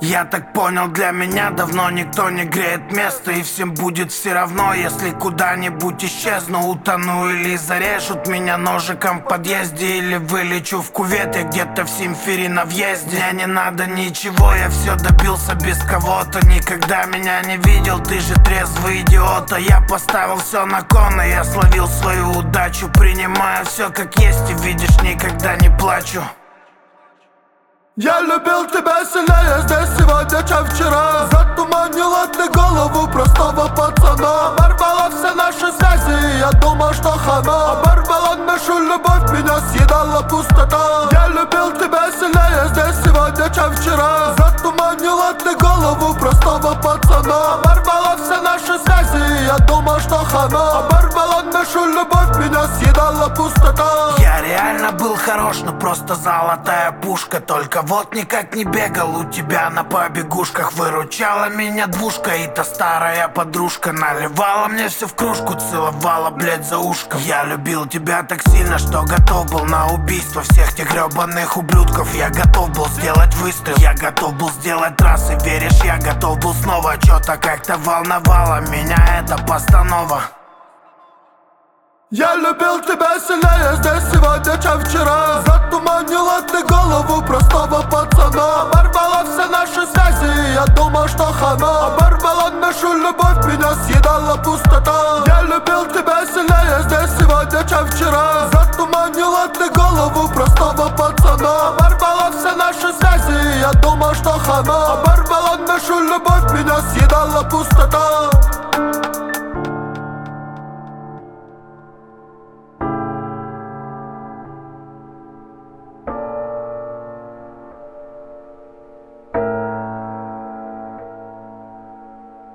Я так понял, для меня давно никто не греет место. И всем будет все равно, если куда-нибудь исчезну. Утону или зарежут меня ножиком в подъезде, или вылечу в кювете где-то в Симфере на въезде. Мне не надо ничего, я все добился без кого-то. Никогда меня не видел, ты же трезвый идиот. А я поставил все на кон, и я словил свою удачу. Принимаю все как есть, и видишь, никогда не плачу. Я любил тебя сильнее здесь сегодня, чем вчера. Затуманила ты голову простого пацана. Оборвала все наши связи, я думал, что хана. Оборвала нашу любовь, меня съедала пустота. Я любил тебя сильнее здесь сегодня, чем вчера. Затуманила ты голову простого пацана. Оборвала все наши связи, я думал, что хана. Оборвала нашу любовь, меня съедала пустота. Я реально был хорош, но просто золотая пушка. Только вот никак не бегал у тебя на побегушках. Выручала меня двушка, и та старая подружка наливала мне все в кружку, целовала, блять, за ушком. Я любил тебя так сильно, что готов был на убийство всех тех гребаных ублюдков. Я готов был сделать выстрел, я готов был сделать раз. И веришь, я готов был снова. Чё-то как-то волновало меня эта постанова. Я любил тебя сильнее здесь сегодня, чем вчера. Затуманила ты голову простого пацана. Оборвала все наши связи, я думал, что хана. Оборвала нашу любовь, меня съедала пустота. Я любил тебя сильнее здесь сегодня, чем вчера. Затуманила ты голову простого пацана. Оборвала все наши связи, я думал, что хана. Оборвала нашу любовь, меня съедала пустота.